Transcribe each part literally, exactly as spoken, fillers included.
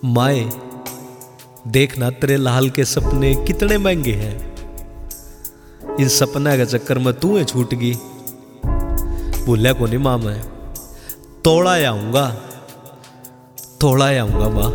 माए देखना तेरे लाल के सपने कितने महंगे हैं। इन सपना के चक्कर में तू है छूट गई। भूलिया को नहीं मां, मैं तोड़ा आऊंगा तोड़ा आऊंगा मां।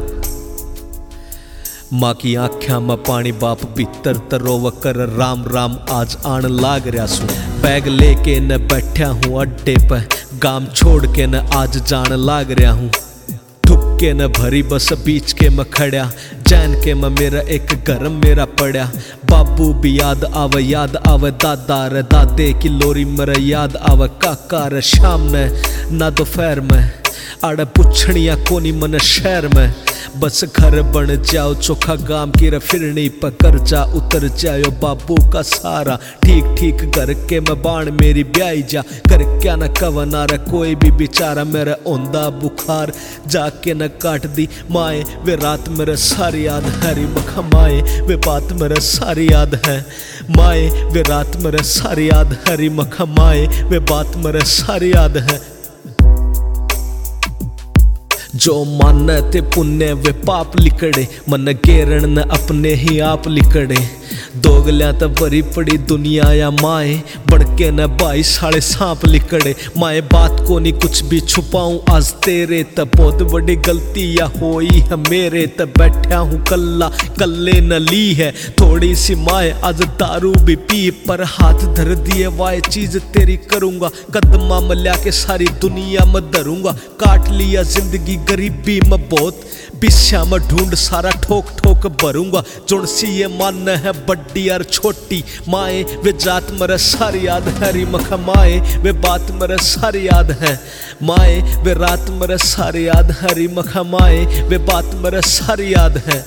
मां की आख्या में पानी बाप भीतर तरोव कर राम राम आज आन लाग रहा सू। बैग लेके न बैठा हूँ अड्डे पे, गाम छोड़ के न आज जान लाग रहा हूँ। ठुक्के न भरी बस बीच के मैं खड़ा, जैन के मैं मेरा एक गरम मेरा पड़ा। बाबू भी याद आवे याद आवे दादा रे दादे की लोरी मेरा याद आवे काका रे शाम ने ना दोपहर में। आड़े पुछड़िया कोनी मन शहर में, बस घर बन जाओ चोखा गाम की रे फिरनी पर कर्जा उतर जाओ बाबू का सारा। ठीक ठीक घर के मैं बाण मेरी ब्याई जा कर क्या न कवना रे कोई भी बेचारा। मेरा ओंदा बुखार जाके न काट दी माए, वे रात मेरे सारी याद हरी मखा माए। वे बात मेरे सारी याद है माए, वे रात मेरे सारी याद हरी मखा माए। वे बात मेरे सारी याद है। जो माने ते पुण्य वे पाप लिखड़े, मन गेरण न अपने ही आप लिखड़े। दोगल्या त भरी पड़ी दुनिया या माए, बड़के न बाई साढ़े सांप लिखड़े। माए बात को नहीं कुछ भी छुपाऊं आज तेरे, त बहुत बड़ी गलती या होई है मेरे। त बैठा हूँ कल्ला कल्ले न ली है थोड़ी सी माए, आज दारू भी पी पर हाथ धर दिए वाए चीज तेरी करूंगा। कदमा में ल्याके सारी दुनिया में धरूंगा, काट लिया जिंदगी गरीबी में बहुत। बिस्या में ढूंढ सारा ठोक ठोक भरूंगा, जुड़ सी ये मान है बड्डी और छोटी। माए वे जात मेरे सारी याद हरी मखा माए, वे बात मेरे सारी याद है माए। वे रात मेरे सारी याद हरी मखा माए, वे बात मेरे सारी याद है।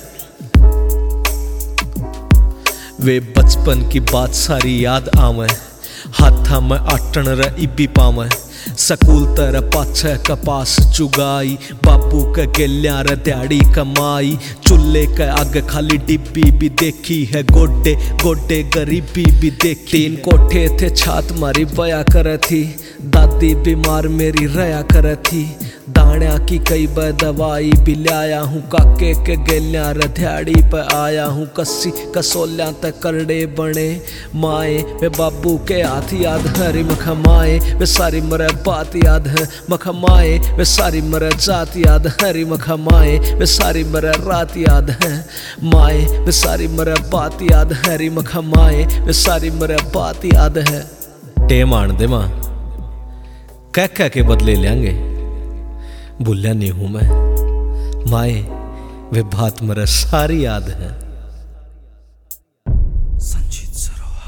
वे बचपन की बात सारी याद आवे, हाथा में आटन रे इबी पावे। स्कूल तर पाछे कपास चुगाई, बापू के गेल्या रे दिहाड़ी कमाई। चूल्हे के आगे खाली डिब्बी भी देखी है, गोडे गोडे गरीबी भी देखी। तीन कोठे थे छात मारी बया करे थी, दादी बीमार मेरी रया करे थी। दाण्या की कई बार दवाई भी लाया हूँ, काके के गेल्या रे दिहाड़ी पे आया हूँ। कस्सी कसोल्या तक करड़े बने माए, वे बाबू के हाथ याद हरी मखा माए। वे सारी मरे बात याद है मखा माए, वे सारी मरे जात याद हरी मखा माए। वे सारी मरे रात याद है माए, वे सारी मरे बात याद हरी मखा माए। वे सारी मरे बात याद है। टेम आन दे मां, कह कह के बदले लेंगे। भूलिया नहीं हूं मैं माए, वे बात मेरा सारी याद है। संजीत सरोवर।